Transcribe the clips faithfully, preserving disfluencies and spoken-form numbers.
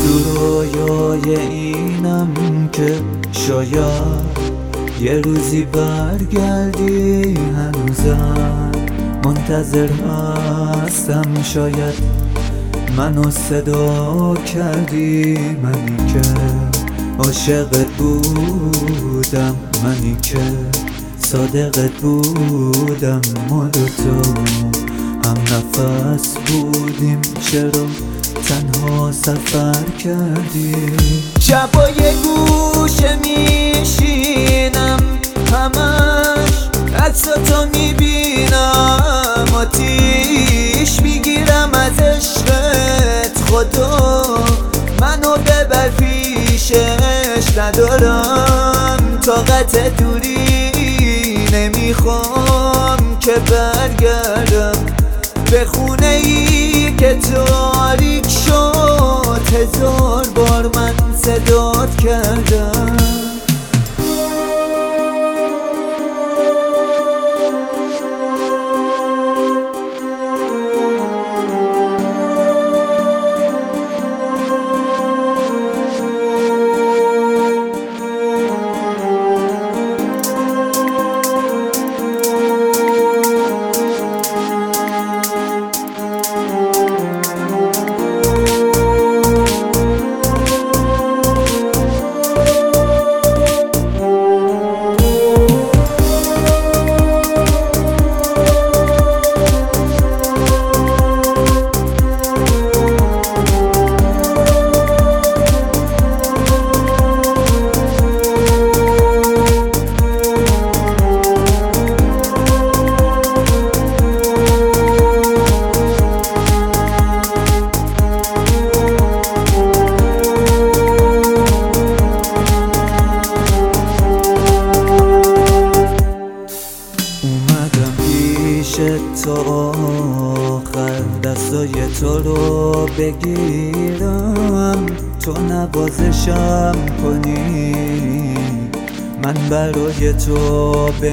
تو رویای اینم که شاید یه روزی برگردی، هنوزم منتظر هستم. شاید منو صدا کردی، منی که عاشقت بودم، منی که صادقت بودم. ما دوتا هم نفس بودیم، چرا تنها سفر کردیم؟ شبای گوشه میشینم، همش عکساتو میبینم، آتیش میگیرم از عشقت. خدا منو ببر پیشش، ندارم طاقت دوری، نمیخوام که برگردم به خونه ای که تاریک شد. هزار بار من صدات کردم. تا آخر دستای تو رو بگیرم، تو نوازشم کنی، من برای تو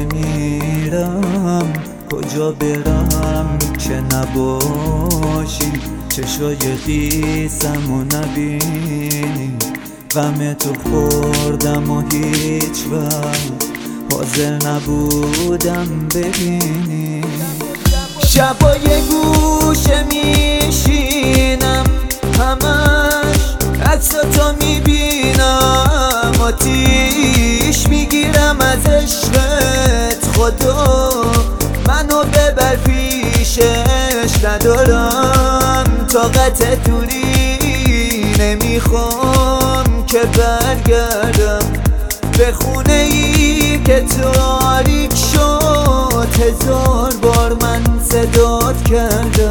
بمیرم. کجا برم که نباشی، چشای خیسم و نبینی، غم تو خوردم و هیچ وقت حاضر نبودم ببینی. شبای گوشه میشینم، همش عکساتو میبینم، آتیش میگیرم از عشقت. خدا منو ببر پیشش، ندارم طاقت دوری، نمیخوام که برگردم به خونه ای که تاریک شد. هزار بار من صدات کردم.